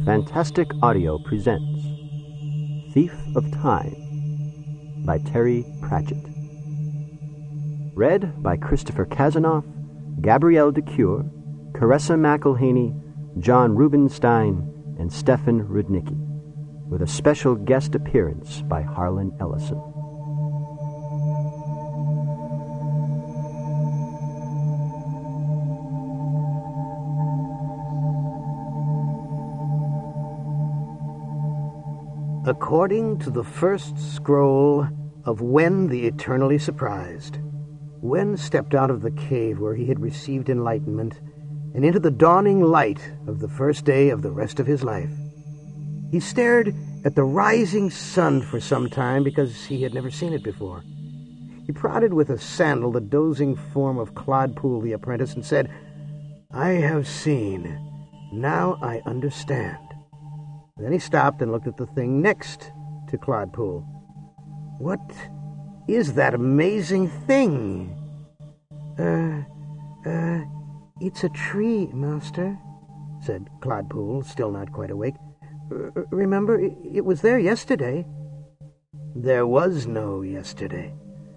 Fantastic Audio presents Thief of Time by Terry Pratchett. Read by Christopher Kazanoff, Gabrielle DeCure, Caressa McElhaney, John Rubinstein, and Stefan Rudnicki, with a special guest appearance by Harlan Ellison. According to the first scroll of Wen the Eternally Surprised, Wen stepped out of the cave where he had received enlightenment and into the dawning light of the first day of the rest of his life. He stared at the rising sun for some time because he had never seen it before. He prodded with a sandal the dozing form of Clodpool the apprentice and said, "I have seen. Now I understand." Then he stopped and looked at the thing next to Clodpool. "What is that amazing thing?" It's a tree, Master," said Clodpool, still not quite awake. "Remember, it was there yesterday." "There was no yesterday."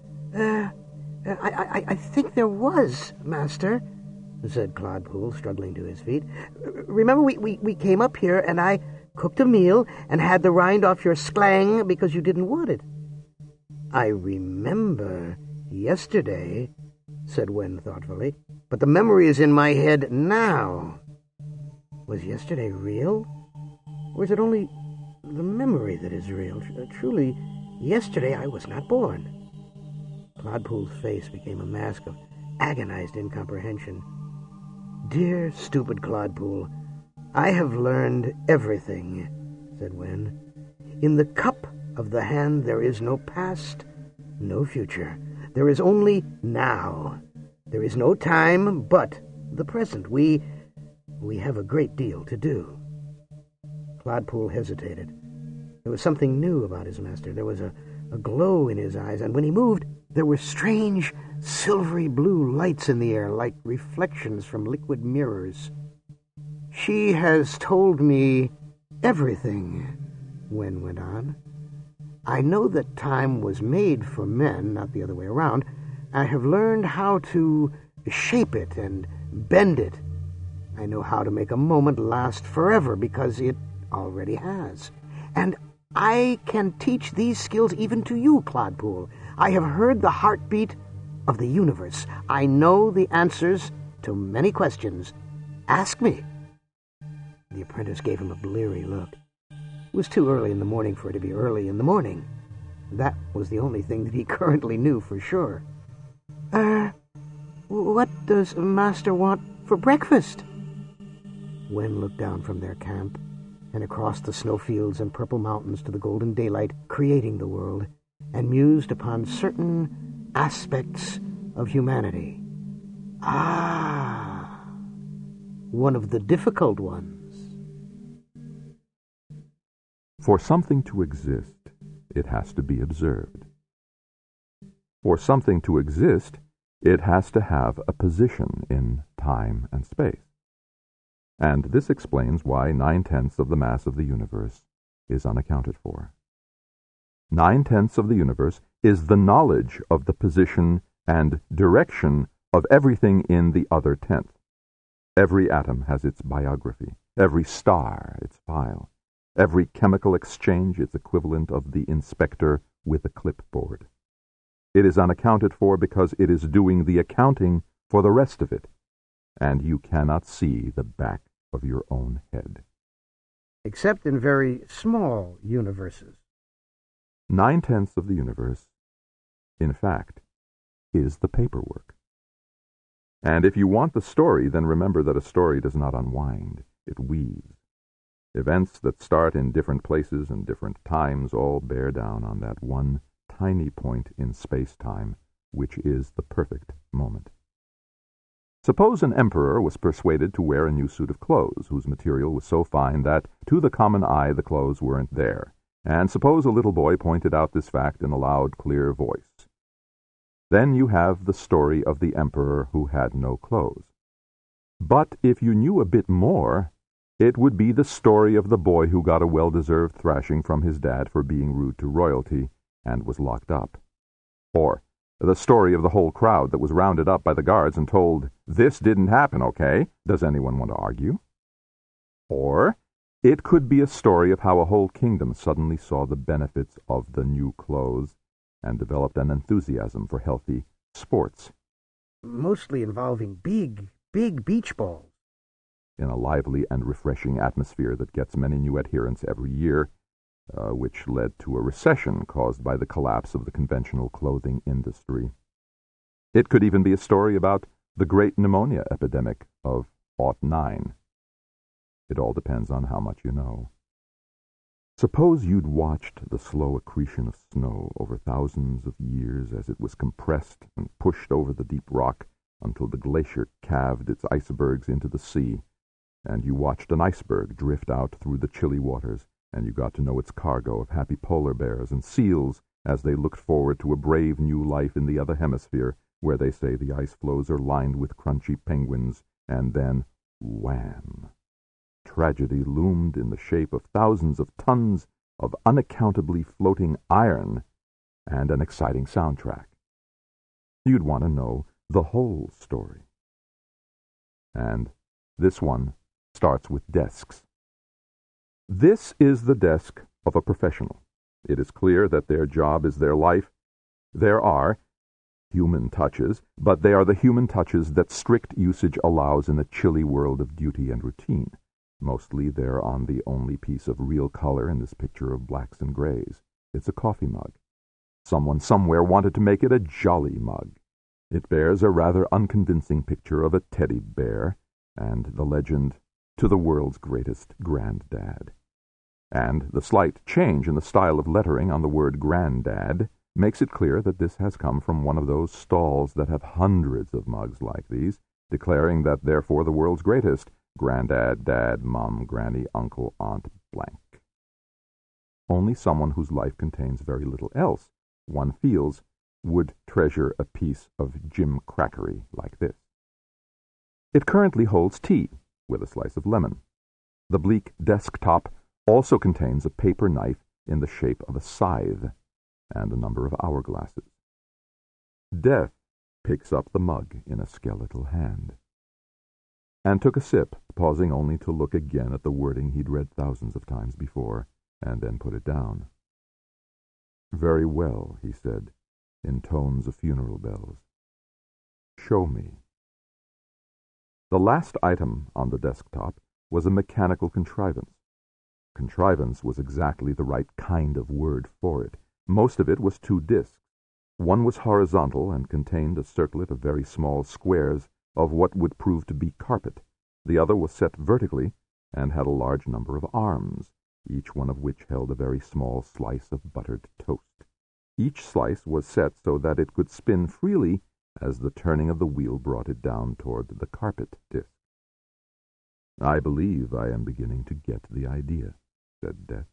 I think there was, Master," said Clodpool, struggling to his feet. "Remember, we came up here, and I cooked a meal and had the rind off your sklang because you didn't want it." "I remember yesterday," said Wen thoughtfully, "but the memory is in my head now." Was yesterday real? Or is it only the memory that is real? Truly, yesterday I was not born. Clodpool's face became a mask of agonized incomprehension. "Dear, stupid Clodpool, I have learned everything," said Wen. "In the cup of the hand there is no past, no future. There is only now. There is no time but the present. We have a great deal to do." Clodpool hesitated. There was something new about his master. There was a glow in his eyes, and when he moved, there were strange, silvery blue lights in the air, like reflections from liquid mirrors. "She has told me everything," Wen went on. "I know that time was made for men, not the other way around. I have learned how to shape it and bend it. I know how to make a moment last forever because it already has. And I can teach these skills even to you, Clodpool. I have heard the heartbeat of the universe. I know the answers to many questions. Ask me." The apprentice gave him a bleary look. It was too early in the morning for it to be early in the morning. That was the only thing that he currently knew for sure. What does Master want for breakfast?" Wen looked down from their camp and across the snowfields and purple mountains to the golden daylight creating the world, and mused upon certain aspects of humanity. One of the difficult ones. For something to exist, it has to be observed. For something to exist, it has to have a position in time and space. And this explains why 9/10 of the mass of the universe is unaccounted for. 9/10 of the universe is the knowledge of the position and direction of everything in the other 10th. Every atom has its biography, every star its file, every chemical exchange its equivalent of the inspector with a clipboard. It is unaccounted for because it is doing the accounting for the rest of it, and you cannot see the back of your own head. Except in very small universes. 9/10 of the universe, in fact, is the paperwork. And if you want the story, then remember that a story does not unwind, it weaves. Events that start in different places and different times all bear down on that one tiny point in space-time, which is the perfect moment. Suppose an emperor was persuaded to wear a new suit of clothes, whose material was so fine that, to the common eye, the clothes weren't there. And suppose a little boy pointed out this fact in a loud, clear voice. Then you have the story of the emperor who had no clothes. But if you knew a bit more, It would be the story of the boy who got a well-deserved thrashing from his dad for being rude to royalty and was locked up. Or the story of the whole crowd that was rounded up by the guards and told, "This didn't happen, okay? Does anyone want to argue?" Or it could be a story of how a whole kingdom suddenly saw the benefits of the new clothes and developed an enthusiasm for healthy sports. Mostly involving big beach balls. In a lively and refreshing atmosphere that gets many new adherents every year, which led to a recession caused by the collapse of the conventional clothing industry. It could even be a story about the great pneumonia epidemic of '09. It all depends on how much you know. Suppose you'd watched the slow accretion of snow over thousands of years as it was compressed and pushed over the deep rock until the glacier calved its icebergs into the sea, and you watched an iceberg drift out through the chilly waters, and you got to know its cargo of happy polar bears and seals as they looked forward to a brave new life in the other hemisphere, where they say the ice floes are lined with crunchy penguins, and then, wham! Tragedy loomed in the shape of thousands of tons of unaccountably floating iron and an exciting soundtrack. You'd want to know the whole story. And this one starts with desks. This is the desk of a professional. It is clear that their job is their life. There are human touches, but they are the human touches that strict usage allows in the chilly world of duty and routine. Mostly they're on the only piece of real color in this picture of blacks and grays. It's a coffee mug. Someone somewhere wanted to make it a jolly mug. It bears a rather unconvincing picture of a teddy bear and the legend, "To the world's greatest granddad." And the slight change in the style of lettering on the word granddad makes it clear that this has come from one of those stalls that have hundreds of mugs like these, declaring that they're for the world's greatest: Granddad, Dad, Mom, Granny, Uncle, Aunt, blank. Only someone whose life contains very little else, one feels, would treasure a piece of gimcrackery like this. It currently holds tea, with a slice of lemon. The bleak desktop also contains a paper knife in the shape of a scythe, and a number of hourglasses. Death picks up the mug in a skeletal hand, and took a sip, pausing only to look again at the wording he'd read thousands of times before, and then put it down. "Very well," he said, in tones of funeral bells. "Show me." The last item on the desktop was a mechanical contrivance. Contrivance was exactly the right kind of word for it. Most of it was 2 discs. One was horizontal and contained a circlet of very small squares of what would prove to be carpet. The other was set vertically and had a large number of arms, each one of which held a very small slice of buttered toast. Each slice was set so that it could spin freely as the turning of the wheel brought it down toward the carpet disc. "I believe I am beginning to get the idea," said Death.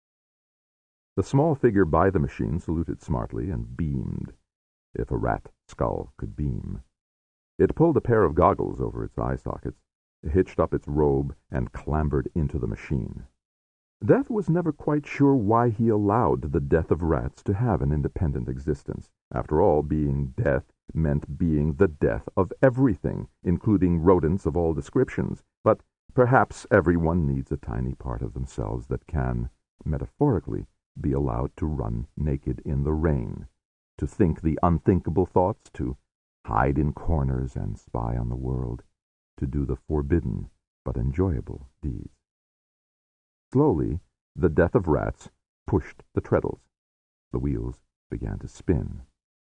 The small figure by the machine saluted smartly and beamed, if a rat skull could beam. It pulled a pair of goggles over its eye sockets, hitched up its robe, and clambered into the machine. Death was never quite sure why he allowed the death of rats to have an independent existence. After all, being death meant being the death of everything, including rodents of all descriptions. But perhaps everyone needs a tiny part of themselves that can, metaphorically, be allowed to run naked in the rain, to think the unthinkable thoughts, to hide in corners and spy on the world, to do the forbidden but enjoyable deeds. Slowly, the death of rats pushed the treadles. The wheels began to spin.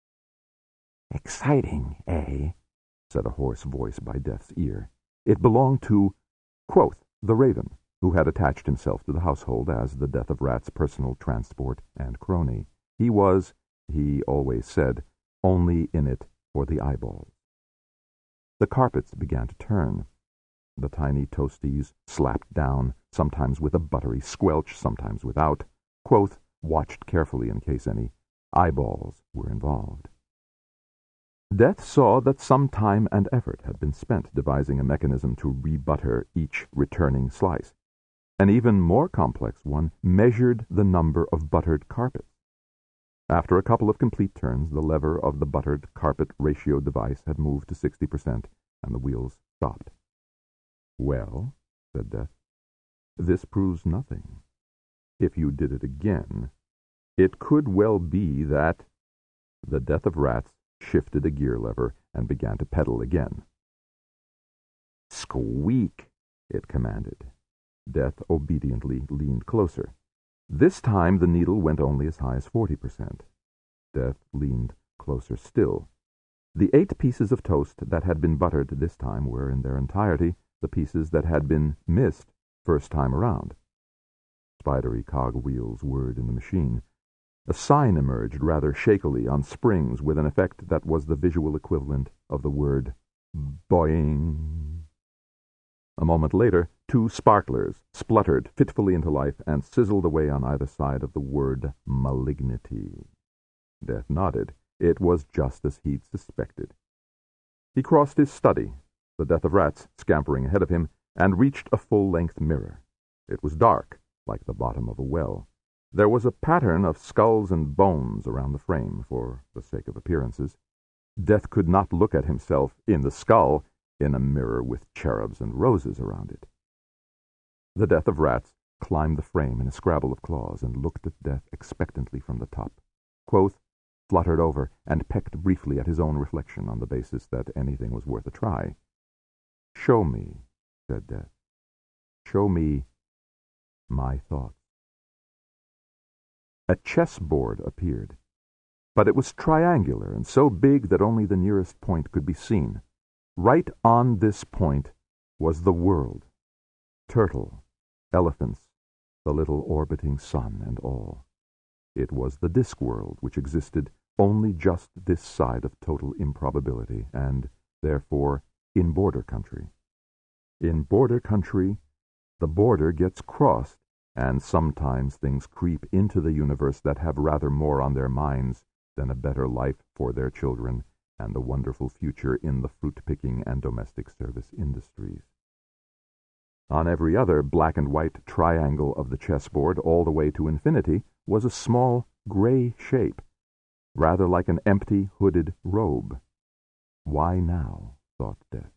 "Exciting, eh?" said a hoarse voice by Death's ear. It belonged to Quoth, the raven, who had attached himself to the household as the death of rats' personal transport and crony. He was, he always said, only in it for the eyeballs. The carpets began to turn. The tiny toasties slapped down, sometimes with a buttery squelch, sometimes without. Quoth watched carefully in case any eyeballs were involved. Death saw that some time and effort had been spent devising a mechanism to rebutter each returning slice. An even more complex one measured the number of buttered carpets. After a couple of complete turns, the lever of the buttered carpet ratio device had moved to 60%, and the wheels stopped. "Well," said Death, "this proves nothing. If you did it again, it could well be that—" The Death of Rats shifted a gear lever and began to pedal again. "Squeak," it commanded. Death obediently leaned closer. This time the needle went only as high as 40%. Death leaned closer still. The 8 pieces of toast that had been buttered this time were, in their entirety, the pieces that had been missed first time around. Spidery cog-wheels whirred in the machine. A sign emerged rather shakily on springs with an effect that was the visual equivalent of the word boing. A moment later, 2 sparklers spluttered fitfully into life and sizzled away on either side of the word malignity. Death nodded. It was just as he'd suspected. He crossed his study, the Death of Rats scampering ahead of him, and reached a full-length mirror. It was dark, like the bottom of a well. There was a pattern of skulls and bones around the frame, for the sake of appearances. Death could not look at himself in the skull in a mirror with cherubs and roses around it. The Death of Rats climbed the frame in a scrabble of claws and looked at Death expectantly from the top. Quoth fluttered over and pecked briefly at his own reflection on the basis that anything was worth a try. "Show me," said Death. "Show me my thoughts." A chessboard appeared, but it was triangular and so big that only the nearest point could be seen. Right on this point was the world. Turtle, elephants, the little orbiting sun and all. It was the disk world, which existed only just this side of total improbability, and, therefore, in border country. In border country, the border gets crossed, and sometimes things creep into the universe that have rather more on their minds than a better life for their children and the wonderful future in the fruit-picking and domestic service industries. On every other black and white triangle of the chessboard, all the way to infinity, was a small gray shape, rather like an empty, hooded robe. Why now? Thought Death.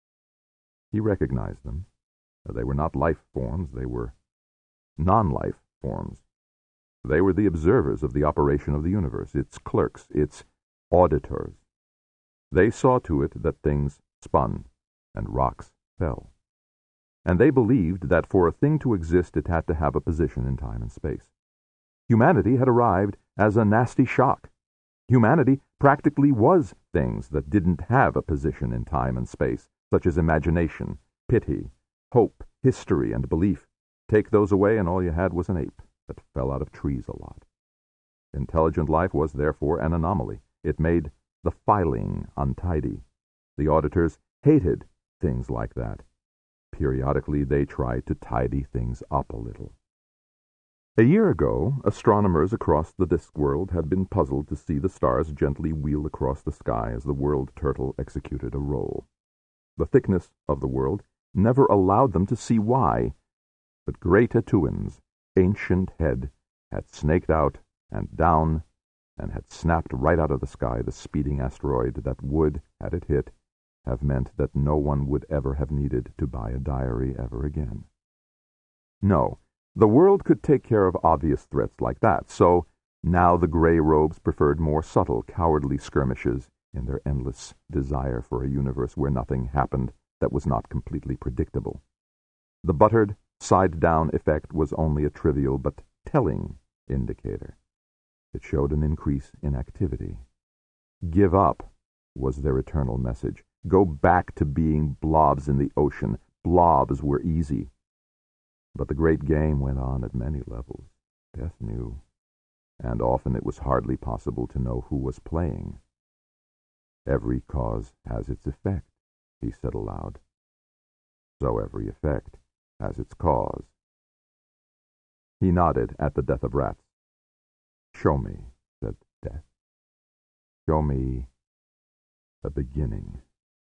He recognized them. They were not life forms, they were non-life forms. They were the observers of the operation of the universe, its clerks, its auditors. They saw to it that things spun and rocks fell. And they believed that for a thing to exist it had to have a position in time and space. Humanity had arrived as a nasty shock. Humanity practically was things that didn't have a position in time and space, such as imagination, pity, hope, history, and belief. Take those away and all you had was an ape that fell out of trees a lot. Intelligent life was therefore an anomaly. It made the filing untidy. The auditors hated things like that. Periodically they tried to tidy things up a little. A year ago, astronomers across the disk world had been puzzled to see the stars gently wheel across the sky as the world turtle executed a roll. The thickness of the world never allowed them to see why, but great Atuan's ancient head had snaked out and down and had snapped right out of the sky the speeding asteroid that would, had it hit, have meant that no one would ever have needed to buy a diary ever again. No, the world could take care of obvious threats like that, so now the gray robes preferred more subtle, cowardly skirmishes in their endless desire for a universe where nothing happened that was not completely predictable. The buttered, side-down effect was only a trivial but telling indicator. It showed an increase in activity. Give up was their eternal message. Go back to being blobs in the ocean. Blobs were easy. But the great game went on at many levels. Death knew, and often it was hardly possible to know who was playing. Every cause has its effect, he said aloud. So every effect has its cause. He nodded at the Death of Rats. Show me, said Death. Show me a beginning.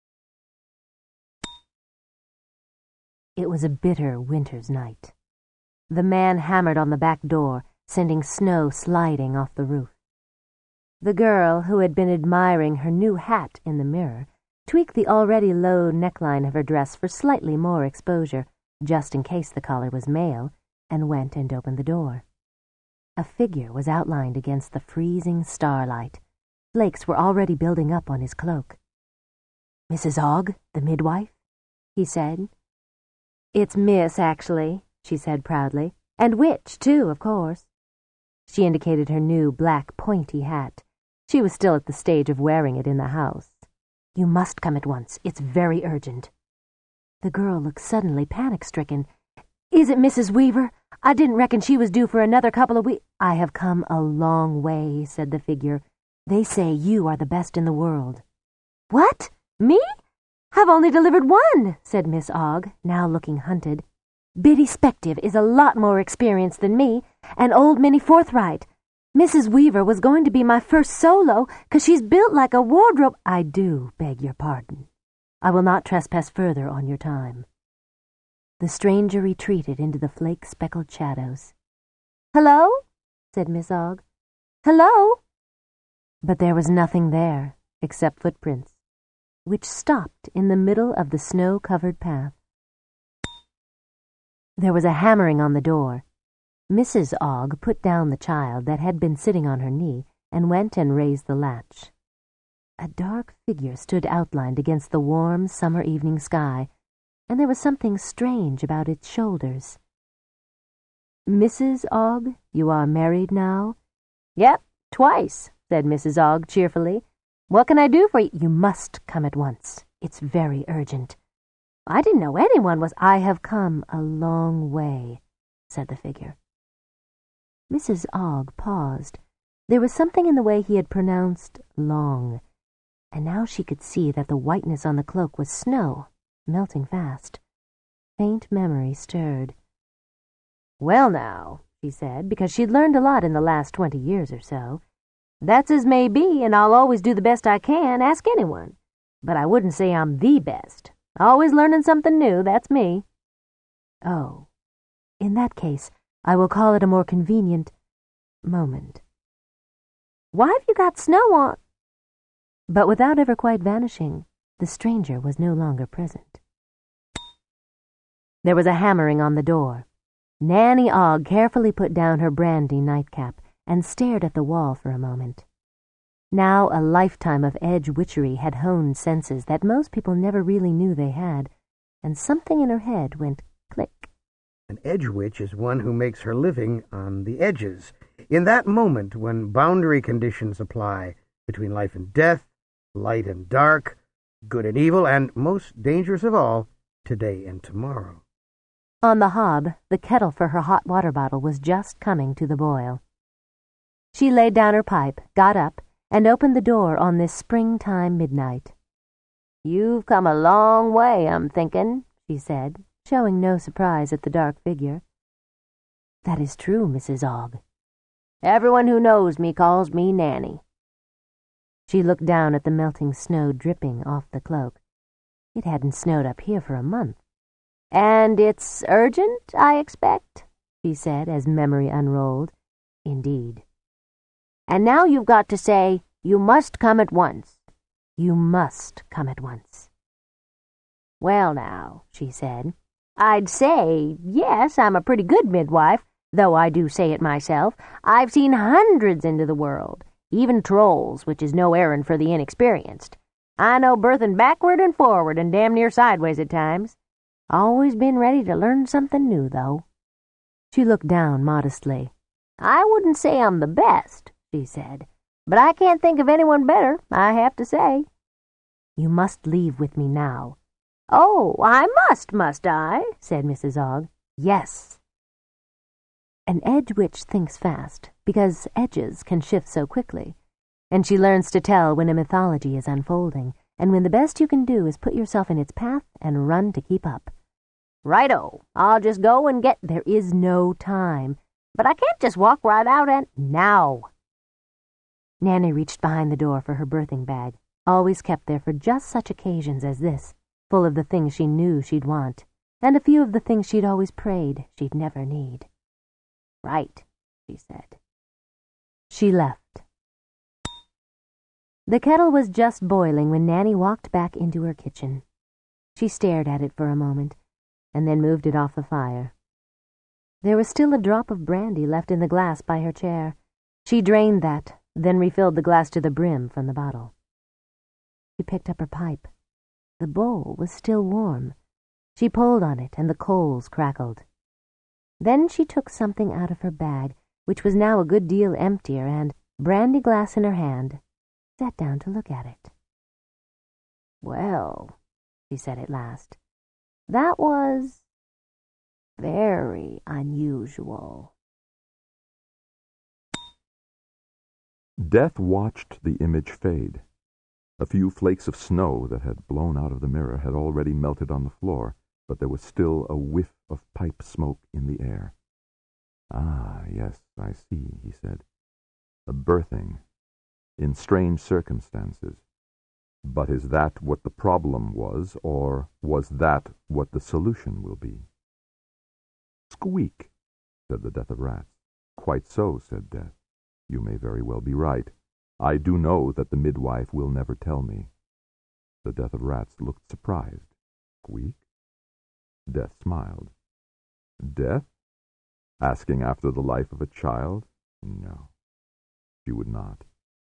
It was a bitter winter's night. The man hammered on the back door, sending snow sliding off the roof. The girl, who had been admiring her new hat in the mirror, tweaked the already low neckline of her dress for slightly more exposure, just in case the collar was male, and went and opened the door. A figure was outlined against the freezing starlight. Flakes were already building up on his cloak. "Mrs. Ogg, the midwife?" he said. "It's Miss, actually," she said proudly. "And witch, too, of course." She indicated her new black pointy hat. She was still at the stage of wearing it in the house. "You must come at once. It's very urgent." The girl looked suddenly panic-stricken. "Is it Mrs. Weaver? I didn't reckon she was due for another couple of weeks." "I have come a long way," said the figure. "They say you are the best in the world." "What? Me? I've only delivered one," said Miss Ogg, now looking hunted. "Biddy Spective is a lot more experienced than me, and old Minnie Forthright. Mrs. Weaver was going to be my first solo, 'cause she's built like a wardrobe." "I do beg your pardon. I will not trespass further on your time." The stranger retreated into the flake-speckled shadows. "Hello?" said Miss Ogg. "Hello?" But there was nothing there except footprints, which stopped in the middle of the snow-covered path. There was a hammering on the door. Mrs. Ogg put down the child that had been sitting on her knee and went and raised the latch. A dark figure stood outlined against the warm summer evening sky, and there was something strange about its shoulders. "Mrs. Ogg, you are married now?" "Yep, twice," said Mrs. Ogg cheerfully. "What can I do for you?" "You must come at once. It's very urgent." "I didn't know anyone was—" "I have come a long way," said the figure. Mrs. Ogg paused. There was something in the way he had pronounced long, and now she could see that the whiteness on the cloak was snow, melting fast. Faint memory stirred. "Well now," she said, because she'd learned a lot in the last 20 years or so. "That's as may be, and I'll always do the best I can, ask anyone. But I wouldn't say I'm the best. Always learning something new, that's me." "Oh, in that case, I will call it a more convenient moment." "Why have you got snow on?" But without ever quite vanishing, the stranger was no longer present. There was a hammering on the door. Nanny Ogg carefully put down her brandy nightcap and stared at the wall for a moment. Now a lifetime of edge witchery had honed senses that most people never really knew they had, and something in her head went click. An edge witch is one who makes her living on the edges, in that moment when boundary conditions apply between life and death, light and dark, good and evil, and, most dangerous of all, today and tomorrow. On the hob, the kettle for her hot water bottle was just coming to the boil. She laid down her pipe, got up, and opened the door on this springtime midnight. "You've come a long way, I'm thinking," she said, showing no surprise at the dark figure. "That is true, Mrs. Ogg. Everyone who knows me calls me Nanny." She looked down at the melting snow dripping off the cloak. It hadn't snowed up here for a month. "And it's urgent, I expect," she said as memory unrolled. "Indeed." "And now you've got to say, 'You must come at once.'" "You must come at once." "Well now," she said, "I'd say, yes, I'm a pretty good midwife, though I do say it myself. I've seen hundreds into the world, even trolls, which is no errand for the inexperienced. I know birthing backward and forward and damn near sideways at times. Always been ready to learn something new, though." She looked down modestly. "I wouldn't say I'm the best," she said, "but I can't think of anyone better, I have to say." "You must leave with me now." "Oh, I must I?" said Mrs. Ogg. "Yes." An edge witch thinks fast, because edges can shift so quickly, and she learns to tell when a mythology is unfolding, and when the best you can do is put yourself in its path and run to keep up. "Righto, I'll just go and get—" "There is no time." "But I can't just walk right out and—" "Now." Nanny reached behind the door for her birthing bag. always kept there for just such occasions as this, full of the things she knew she'd want, and a few of the things she'd always prayed she'd never need. "Right," she said. She left. The kettle was just boiling when Nanny walked back into her kitchen. She stared at it for a moment, and then moved it off the fire. There was still a drop of brandy left in the glass by her chair. She drained that, then refilled the glass to the brim from the bottle. She picked up her pipe. The bowl was still warm. She pulled on it, and the coals crackled. Then she took something out of her bag, which was now a good deal emptier, and, brandy glass in her hand, sat down to look at it. "Well," she said at last, "that was very unusual." Death watched the image fade. A few flakes of snow that had blown out of the mirror had already melted on the floor, but there was still a whiff of pipe smoke in the air. "Ah, yes, I see," he said. "A birthing, in strange circumstances. But is that what the problem was, or was that what the solution will be?" "Squeak," said the Death of Rats. "Quite so," said Death. "You may very well be right. I do know that the midwife will never tell me." The Death of Rats looked surprised. "Squeak?" Death smiled. "Death? Asking after the life of a child? No, she would not."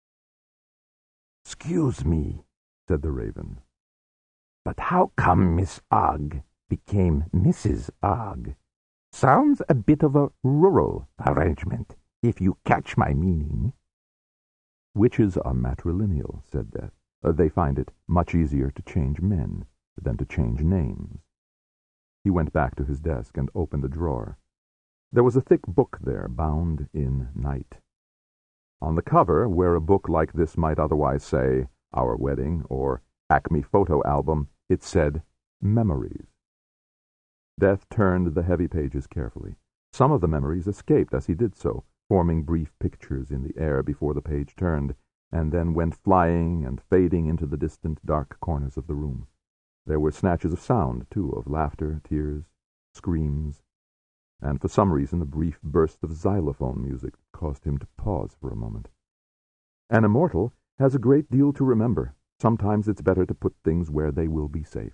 "Excuse me," said the Raven, "but how come Miss Ogg became Mrs. Ogg? Sounds a bit of a rural arrangement, if you catch my meaning." "Witches are matrilineal," said Death. "They find it much easier to change men than to change names." He went back to his desk and opened a drawer. There was a thick book there, bound in night. On the cover, where a book like this might otherwise say, "Our Wedding," or "Acme Photo Album," it said, "Memories." Death turned the heavy pages carefully. Some of the memories escaped as he did so, forming brief pictures in the air before the page turned, and then went flying and fading into the distant dark corners of the room. There were snatches of sound, too, of laughter, tears, screams, and for some reason a brief burst of xylophone music caused him to pause for a moment. An immortal has a great deal to remember. Sometimes it's better to put things where they will be safe.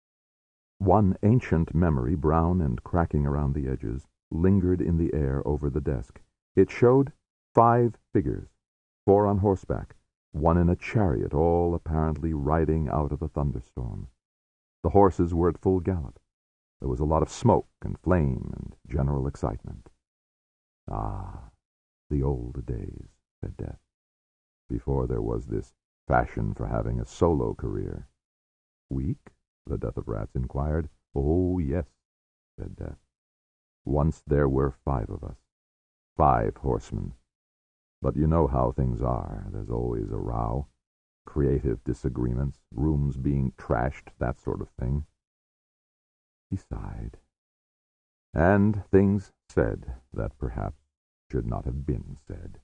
One ancient memory, brown and cracking around the edges, lingered in the air over the desk. It showed 5 figures, 4 on horseback, 1 in a chariot, all apparently riding out of a thunderstorm. The horses were at full gallop. There was a lot of smoke and flame and general excitement. "Ah, the old days," said Death, "before there was this fashion for having a solo career." "Weak?" the Death of Rats inquired. "Oh, yes," said Death. "Once there were 5 of us, 5 horsemen. But you know how things are. There's always a row, creative disagreements, rooms being trashed, that sort of thing." He sighed. "And things said that perhaps should not have been said."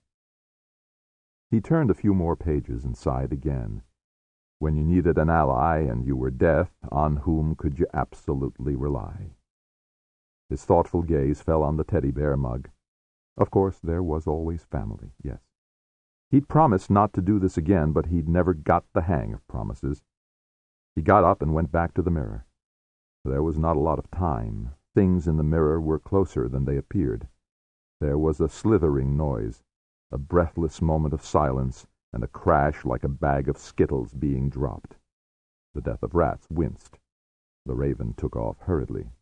He turned a few more pages and sighed again. When you needed an ally and you were Death, on whom could you absolutely rely? His thoughtful gaze fell on the teddy bear mug. Of course, there was always family, yes. He'd promised not to do this again, but he'd never got the hang of promises. He got up and went back to the mirror. There was not a lot of time. Things in the mirror were closer than they appeared. There was a slithering noise, a breathless moment of silence, and a crash like a bag of Skittles being dropped. The Death of Rats winced. The Raven took off hurriedly.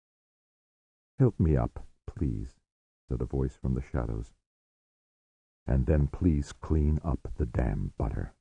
"Help me up, please," said a voice from the shadows. "And then please clean up the damn butter."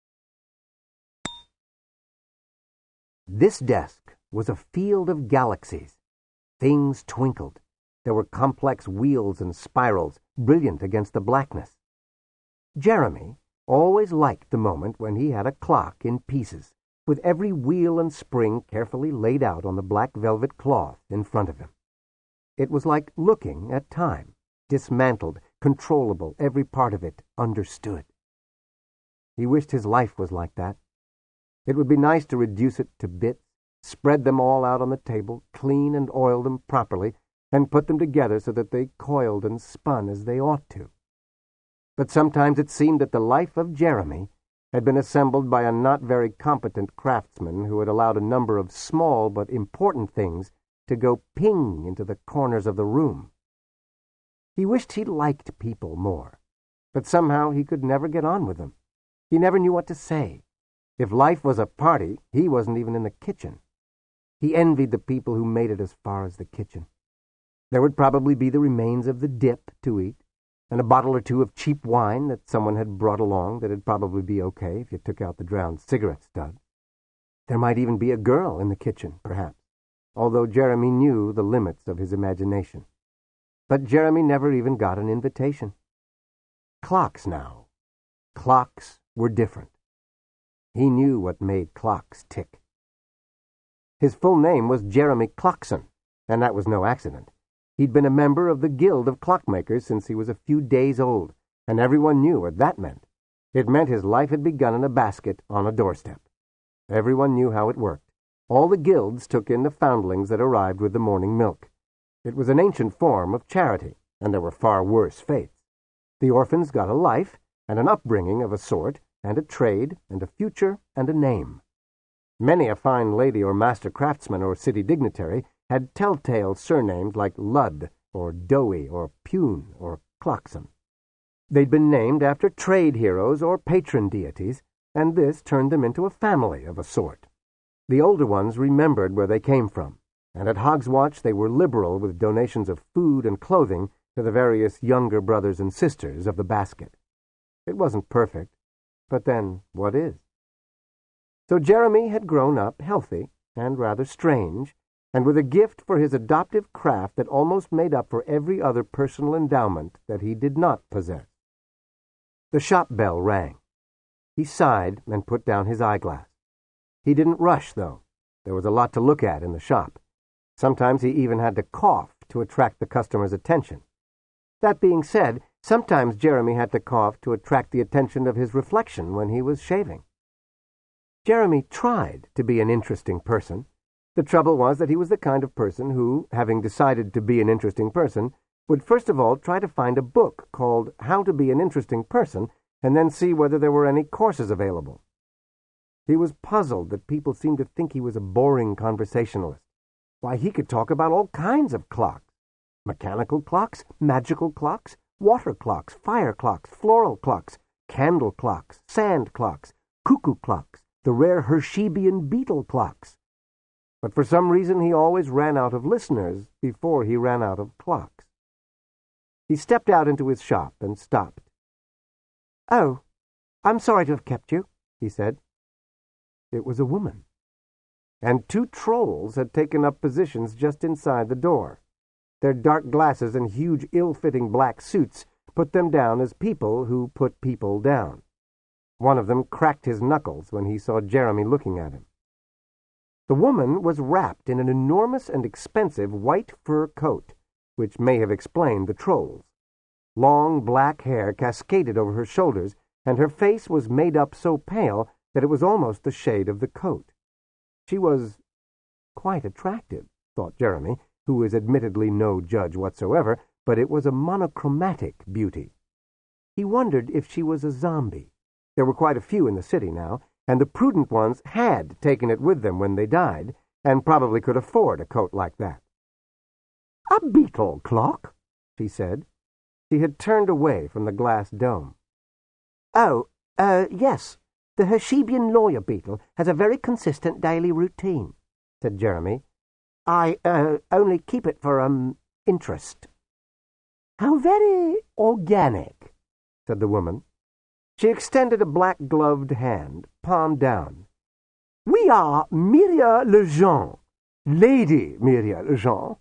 This desk was a field of galaxies. Things twinkled. There were complex wheels and spirals, brilliant against the blackness. Jeremy always liked the moment when he had a clock in pieces, with every wheel and spring carefully laid out on the black velvet cloth in front of him. It was like looking at time, dismantled, controllable, every part of it understood. He wished his life was like that. It would be nice to reduce it to bits, spread them all out on the table, clean and oil them properly, and put them together so that they coiled and spun as they ought to. But sometimes it seemed that the life of Jeremy had been assembled by a not very competent craftsman who had allowed a number of small but important things to go ping into the corners of the room. He wished he liked people more, but somehow he could never get on with them. He never knew what to say. If life was a party, he wasn't even in the kitchen. He envied the people who made it as far as the kitchen. There would probably be the remains of the dip to eat, and a bottle or two of cheap wine that someone had brought along that'd probably be okay if you took out the drowned cigarette stub. There might even be a girl in the kitchen, perhaps, although Jeremy knew the limits of his imagination. But Jeremy never even got an invitation. Clocks now. Clocks were different. He knew what made clocks tick. His full name was Jeremy Clarkson, and that was no accident. He'd been a member of the Guild of Clockmakers since he was a few days old, and everyone knew what that meant. It meant his life had begun in a basket on a doorstep. Everyone knew how it worked. All the guilds took in the foundlings that arrived with the morning milk. It was an ancient form of charity, and there were far worse fates. The orphans got a life and an upbringing of a sort, and a trade, and a future, and a name. Many a fine lady or master craftsman or city dignitary had telltale surnames like Ludd, or Dowie, or Pune, or Clarkson. They'd been named after trade heroes or patron deities, and this turned them into a family of a sort. The older ones remembered where they came from, and at Hogswatch they were liberal with donations of food and clothing to the various younger brothers and sisters of the basket. It wasn't perfect, but then what is? So Jeremy had grown up healthy and rather strange, and with a gift for his adoptive craft that almost made up for every other personal endowment that he did not possess. The shop bell rang. He sighed and put down his eyeglass. He didn't rush, though. There was a lot to look at in the shop. Sometimes he even had to cough to attract the customer's attention. That being said, sometimes Jeremy had to cough to attract the attention of his reflection when he was shaving. Jeremy tried to be an interesting person. The trouble was that he was the kind of person who, having decided to be an interesting person, would first of all try to find a book called How to Be an Interesting Person and then see whether there were any courses available. He was puzzled that people seemed to think he was a boring conversationalist. Why, he could talk about all kinds of clocks. Mechanical clocks, magical clocks, water clocks, fire clocks, floral clocks, candle clocks, sand clocks, cuckoo clocks, the rare Herschebian beetle clocks. But for some reason he always ran out of listeners before he ran out of clocks. He stepped out into his shop and stopped. "Oh, I'm sorry to have kept you," he said. It was a woman, and two trolls had taken up positions just inside the door. Their dark glasses and huge ill-fitting black suits put them down as people who put people down. One of them cracked his knuckles when he saw Jeremy looking at him. The woman was wrapped in an enormous and expensive white fur coat, which may have explained the trolls. Long black hair cascaded over her shoulders, and her face was made up so pale that it was almost the shade of the coat. She was quite attractive, thought Jeremy, who was admittedly no judge whatsoever, but it was a monochromatic beauty. He wondered if she was a zombie. There were quite a few in the city now, and the prudent ones had taken it with them when they died, and probably could afford a coat like that. "A beetle clock?" she said. She had turned away from the glass dome. "Oh, yes. The Herschebian lawyer beetle has a very consistent daily routine," said Jeremy. "I, only keep it for, interest." "How very organic," said the woman. She extended a black-gloved hand, palm down. "We are Miria Lejean, Lady Miria Lejean."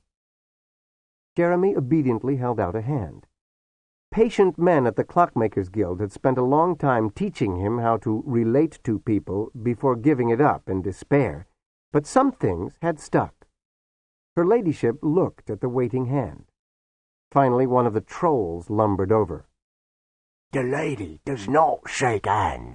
Jeremy obediently held out a hand. Patient men at the Clockmakers' Guild had spent a long time teaching him how to relate to people before giving it up in despair, but some things had stuck. Her ladyship looked at the waiting hand. Finally, one of the trolls lumbered over. "The lady does not shake hands,"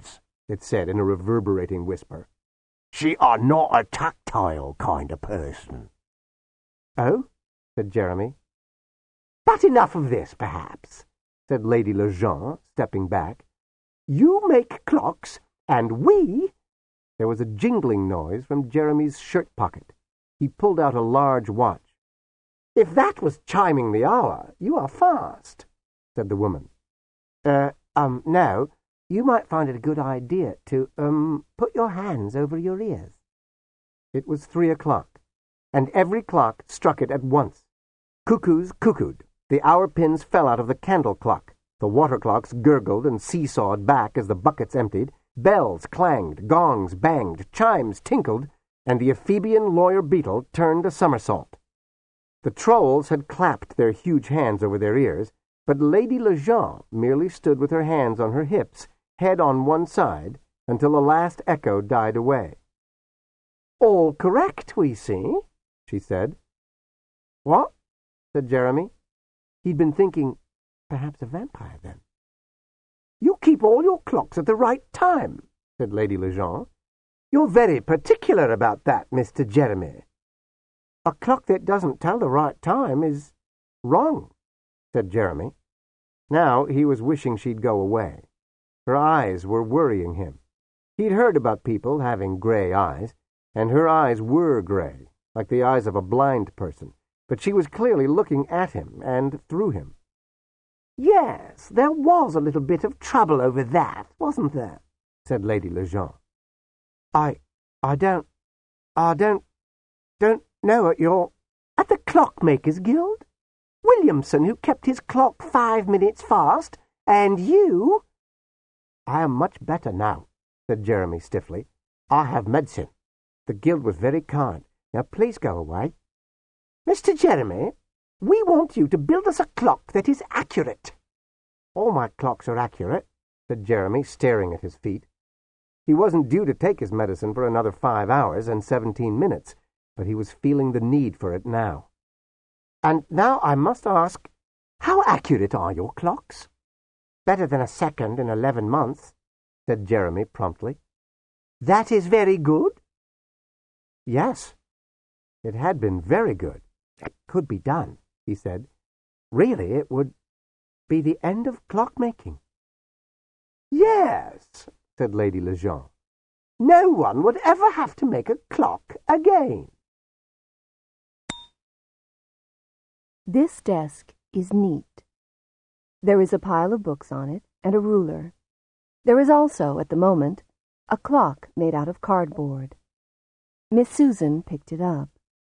it said in a reverberating whisper. "She are not a tactile kind of person." "Oh?" said Jeremy. "But enough of this, perhaps," said Lady Lejeune, stepping back. "You make clocks, and we—" There was a jingling noise from Jeremy's shirt pocket. He pulled out a large watch. "If that was chiming the hour, you are fast," said the woman. No, you might find it a good idea to, put your hands over your ears." It was 3:00, and every clock struck it at once. Cuckoos cuckooed. The hour pins fell out of the candle clock. The water clocks gurgled and seesawed back as the buckets emptied. Bells clanged, gongs banged, chimes tinkled, and the Ephebian lawyer beetle turned a somersault. The trolls had clapped their huge hands over their ears, but Lady Lejeune merely stood with her hands on her hips, head on one side, until the last echo died away. "All correct, we see," she said. "What?" said Jeremy. He'd been thinking, perhaps a vampire, then. "You keep all your clocks at the right time," said Lady Lejeune. "You're very particular about that, Mr. Jeremy." "A clock that doesn't tell the right time is wrong," said Jeremy. Now he was wishing she'd go away. Her eyes were worrying him. He'd heard about people having gray eyes, and her eyes were gray, like the eyes of a blind person, but she was clearly looking at him and through him. "Yes, there was a little bit of trouble over that, wasn't there?" said Lady Lejeune. I don't know at your... At the Clockmakers' Guild? Williamson, who kept his clock 5 minutes fast, and you... "I am much better now," said Jeremy stiffly. "I have medicine. The guild was very kind. Now please go away." "Mr. Jeremy, we want you to build us a clock that is accurate." "All my clocks are accurate," said Jeremy, staring at his feet. He wasn't due to take his medicine for another 5 hours and 17 minutes, but he was feeling the need for it now. "And now I must ask, how accurate are your clocks?" "Better than a second in 11 months, said Jeremy promptly. "That is very good?" Yes, it had been very good. It could be done, he said. Really, it would be the end of clockmaking. "Yes," said Lady Lejeune. "No one would ever have to make a clock again." This desk is neat. There is a pile of books on it and a ruler. There is also, at the moment, a clock made out of cardboard. Miss Susan picked it up.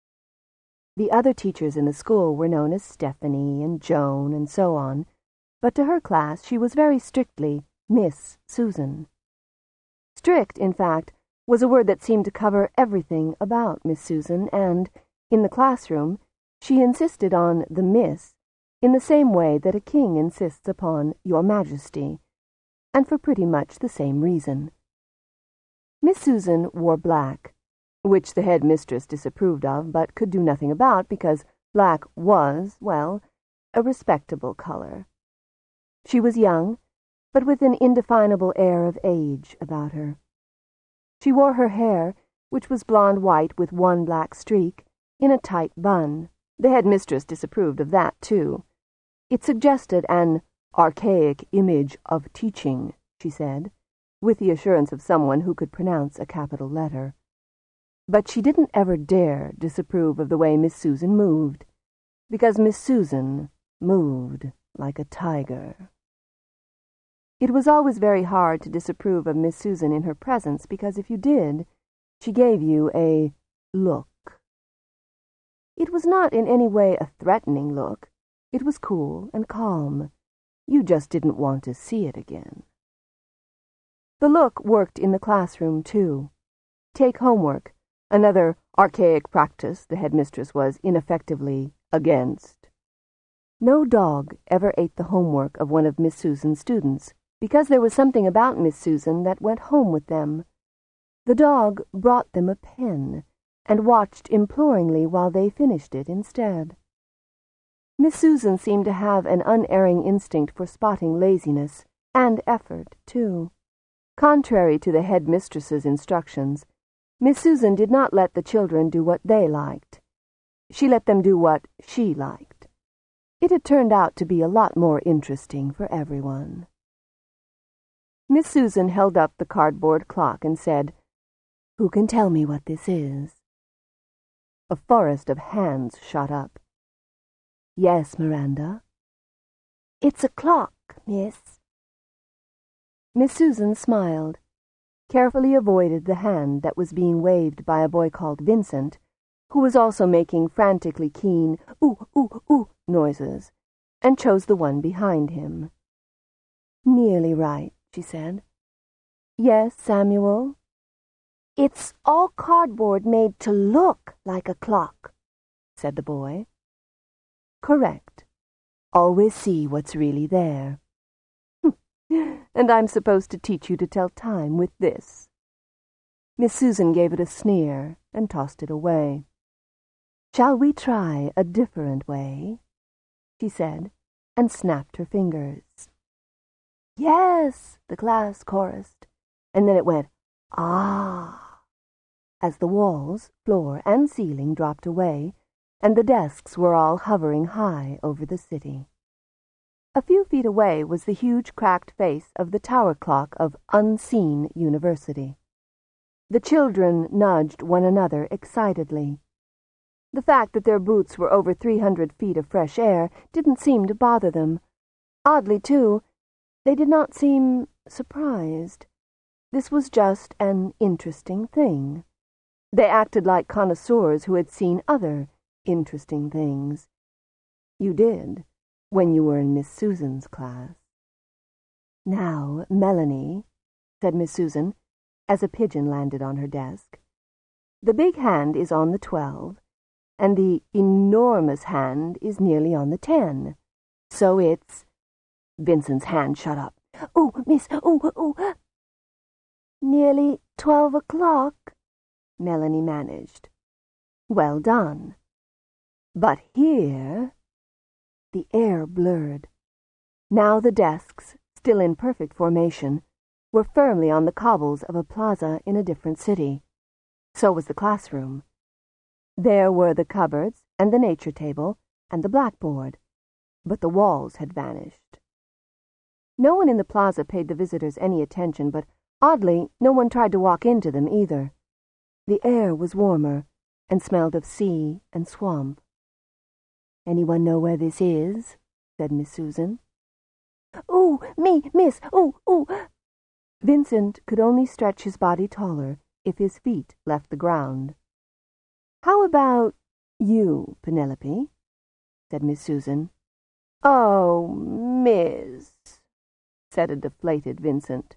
The other teachers in the school were known as Stephanie and Joan and so on, but to her class she was very strictly Miss Susan. Strict, in fact, was a word that seemed to cover everything about Miss Susan, and, in the classroom, she insisted on the Miss in the same way that a king insists upon Your Majesty, and for pretty much the same reason. Miss Susan wore black, which the head-mistress disapproved of, but could do nothing about because black was, well, a respectable color. She was young, but with an indefinable air of age about her. She wore her hair, which was blonde-white with one black streak, in a tight bun. The head-mistress disapproved of that, too. It suggested an archaic image of teaching, she said, with the assurance of someone who could pronounce a capital letter. But she didn't ever dare disapprove of the way Miss Susan moved, because Miss Susan moved like a tiger. It was always very hard to disapprove of Miss Susan in her presence, because if you did, she gave you a look. It was not in any way a threatening look. It was cool and calm. You just didn't want to see it again. The look worked in the classroom, too. Take homework, another archaic practice the headmistress was ineffectively against. No dog ever ate the homework of one of Miss Susan's students, because there was something about Miss Susan that went home with them. The dog brought them a pen, and watched imploringly while they finished it instead. Miss Susan seemed to have an unerring instinct for spotting laziness, and effort, too. Contrary to the headmistress's instructions, Miss Susan did not let the children do what they liked. She let them do what she liked. It had turned out to be a lot more interesting for everyone. Miss Susan held up the cardboard clock and said, "Who can tell me what this is?" A forest of hands shot up. "Yes, Miranda." "It's a clock, miss." Miss Susan smiled, carefully avoided the hand that was being waved by a boy called Vincent, who was also making frantically keen "ooh, ooh, ooh" noises, and chose the one behind him. "Nearly right," she said. "Yes, Samuel?" "It's all cardboard made to look like a clock," said the boy. "Correct. Always see what's really there." "And I'm supposed to teach you to tell time with this." Miss Susan gave it a sneer and tossed it away. "Shall we try a different way?" she said, and snapped her fingers. "Yes," the class chorused, and then it went, "Ah," as the walls, floor, and ceiling dropped away, and the desks were all hovering high over the city. A few feet away was the huge cracked face of the tower clock of Unseen University. The children nudged one another excitedly. The fact that their boots were over 300 feet of fresh air didn't seem to bother them. Oddly, too, they did not seem surprised. This was just an interesting thing. They acted like connoisseurs who had seen other interesting things. You did, when you were in Miss Susan's class. "Now, Melanie," said Miss Susan, as a pigeon landed on her desk, "the big hand is on the 12, and the enormous hand is nearly on the 10. So it's—" Vincent's hand shut up. "Oh, miss, oh. "Nearly 12 o'clock," Melanie managed. "Well done. But here—" The air blurred. Now the desks, still in perfect formation, were firmly on the cobbles of a plaza in a different city. So was the classroom. There were the cupboards and the nature table and the blackboard, but the walls had vanished. No one in the plaza paid the visitors any attention, but oddly, no one tried to walk into them either. The air was warmer and smelled of sea and swamp. "Anyone know where this is?" said Miss Susan. "Oh, me, miss, oh. Vincent could only stretch his body taller if his feet left the ground. "How about you, Penelope?" said Miss Susan. "Oh, miss," said a deflated Vincent.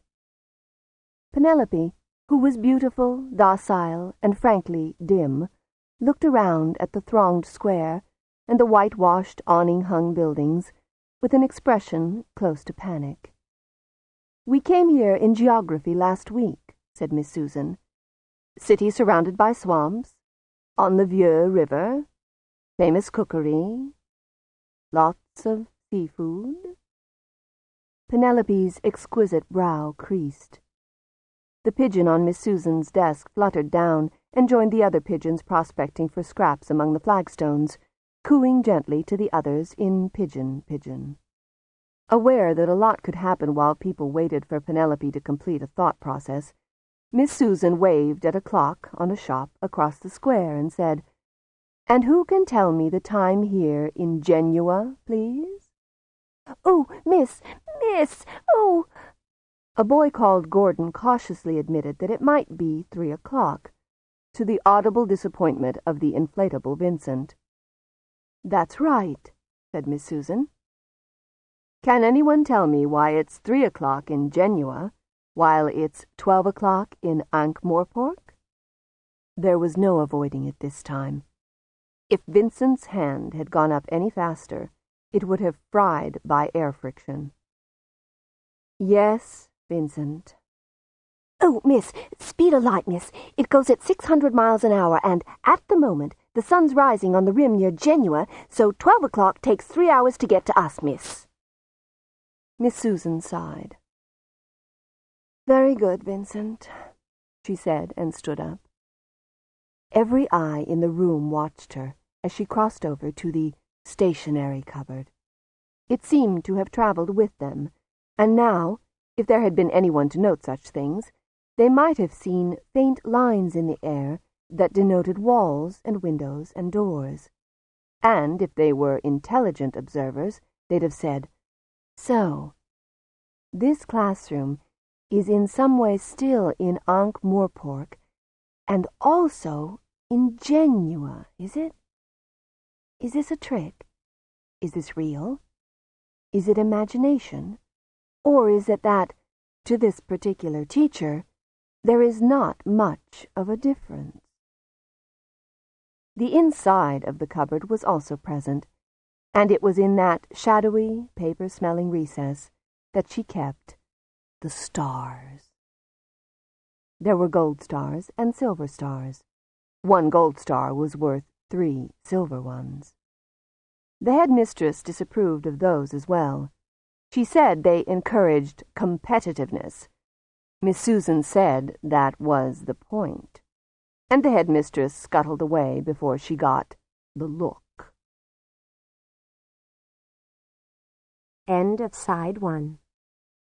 Penelope, who was beautiful, docile, and frankly dim, looked around at the thronged square and the whitewashed, awning-hung buildings with an expression close to panic. "We came here in geography last week," said Miss Susan. "City surrounded by swamps, on the Vieux River, famous cookery, lots of seafood." Penelope's exquisite brow creased. The pigeon on Miss Susan's desk fluttered down and joined the other pigeons prospecting for scraps among the flagstones, cooing gently to the others in pigeon. Aware that a lot could happen while people waited for Penelope to complete a thought process, Miss Susan waved at a clock on a shop across the square and said, "And who can tell me the time here in Genua, please?" "Oh, miss, oh." A boy called Gordon cautiously admitted that it might be 3 o'clock, to the audible disappointment of the inflatable Vincent. "That's right," said Miss Susan. "Can anyone tell me why it's 3 o'clock in Genua, while it's 12 o'clock in Ankh-Morpork?" There was no avoiding it this time. If Vincent's hand had gone up any faster, it would have fried by air friction. "Yes, Vincent." "Oh, miss, speed of light, miss. It goes at 600 miles an hour, and at the moment the sun's rising on the rim near Genua, so 12 o'clock takes 3 hours to get to us, miss." Miss Susan sighed. Very good, Vincent, she said, and stood up. Every eye in the room watched her as she crossed over to the stationery cupboard. It seemed to have traveled with them, and now, if there had been anyone to note such things, they might have seen faint lines in the air that denoted walls and windows and doors. And if they were intelligent observers, they'd have said, "So, this classroom is in some way still in Ankh-Morpork, and also in Genua, is it? Is this a trick? Is this real? Is it imagination? Or is it that, to this particular teacher, there is not much of a difference?" The inside of the cupboard was also present, and it was in that shadowy, paper-smelling recess that she kept the stars. There were gold stars and silver stars. 1 gold star was worth 3 silver ones. The headmistress disapproved of those as well. She said they encouraged competitiveness. Miss Susan said that was the point. And the headmistress scuttled away before she got the look. End of Side 1.